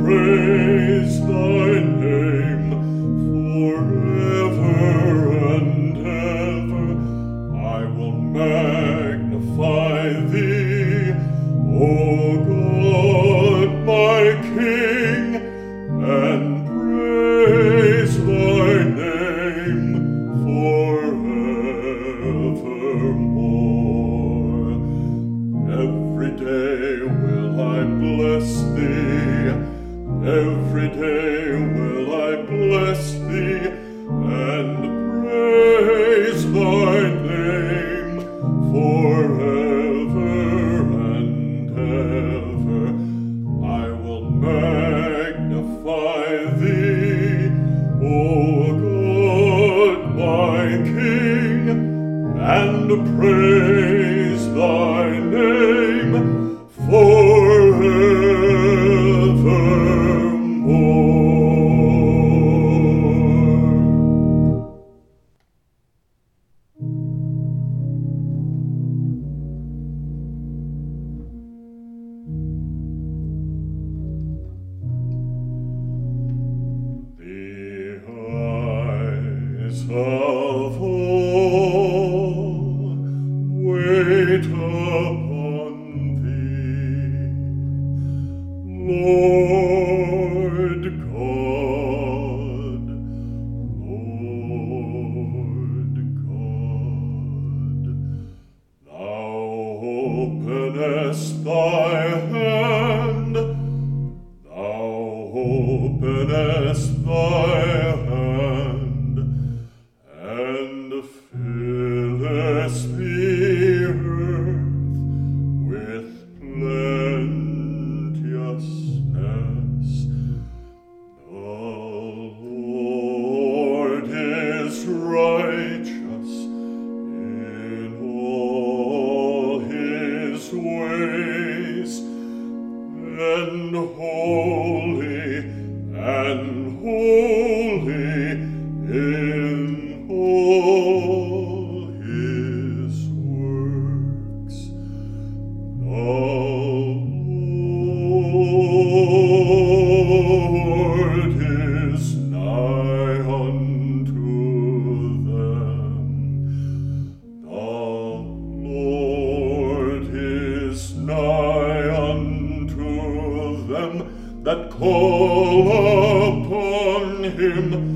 praise thy name forever and ever. I will magnify thee, O God, my King, and praise thy name forevermore. Every day will I bless thee, every day will I bless thee, and praise thy name forever and ever. I will magnify thee, O God, my King, and praise thy name forevermore. The eyes of all wait upon thee, Lord God, Lord God. Thou openest thy hand, thou openest thy hand, and fillest the earth with plenteousness. The Lord is righteous in all his ways, and holy in all his works. The Lord is nigh unto them. The Lord is nigh unto them that call upon him.